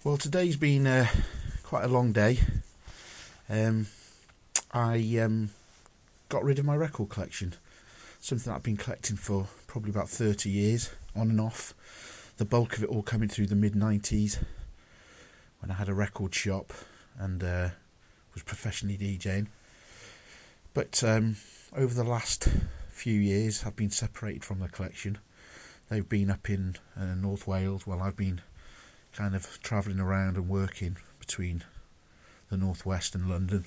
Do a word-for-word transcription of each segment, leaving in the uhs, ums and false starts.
Well, today's been uh, quite a long day. Um, I um, got rid of my record collection, something I've been collecting for probably about thirty years, on and off. The bulk of it all coming through the mid nineties, when I had a record shop and uh, was professionally DJing. But um, over the last few years, I've been separated from the collection. They've been up in uh, North Wales, while I've been kind of travelling around and working between the Northwest and London.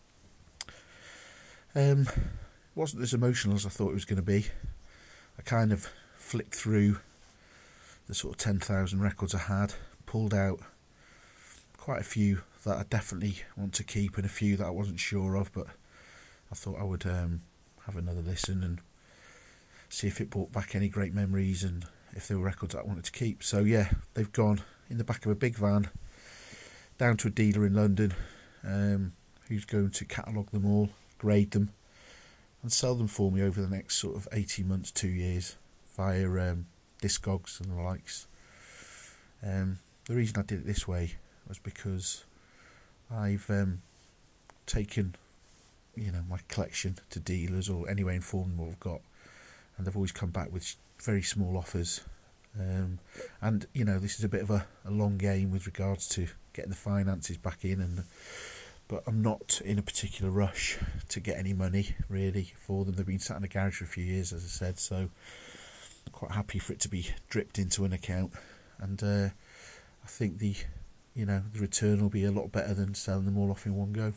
Um, it wasn't as emotional as I thought it was going to be. I kind of flicked through the sort of ten thousand records I had, pulled out quite a few that I definitely want to keep and a few that I wasn't sure of, but I thought I would um, have another listen and see if it brought back any great memories and if there were records that I wanted to keep. So yeah, they've gone in the back of a big van down to a dealer in London, um, who's going to catalogue them all, grade them and sell them for me over the next sort of eighteen months, two years via um, Discogs and the likes. Um, the reason I did it this way was because I've um, taken you know my collection to dealers or anyway informed them what I've got, and they've always come back with very small offers. Um, and you know this is a bit of a, a long game with regards to getting the finances back in, and but I'm not in a particular rush to get any money really for them. They've been sat in the garage for a few years, as I said, so I'm quite happy for it to be dripped into an account, and uh, I think the you know the return will be a lot better than selling them all off in one go.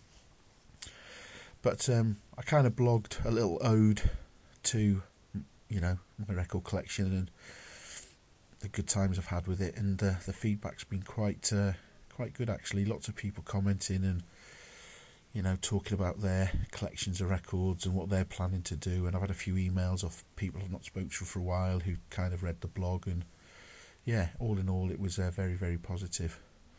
But um, I kind of blogged a little ode to you know my record collection and the good times I've had with it, and uh, the feedback's been quite uh, quite good actually. Lots of people commenting and you know talking about their collections of records and what they're planning to do, and I've had a few emails off people I've not spoken to for a while who kind of read the blog, and yeah, all in all it was uh, very very positive.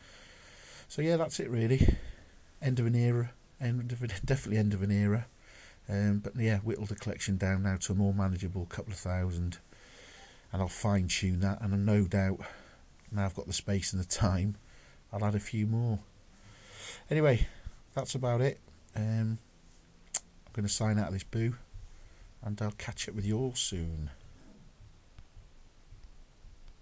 So yeah, that's it really. End of an era, end of a, definitely end of an era. Um, but yeah, whittled the collection down now to a more manageable couple of thousand, and I'll fine tune that, and no doubt now I've got the space and the time I'll add a few more. Anyway, that's about it. um, I'm going to sign out of this boo, and I'll catch up with you all soon.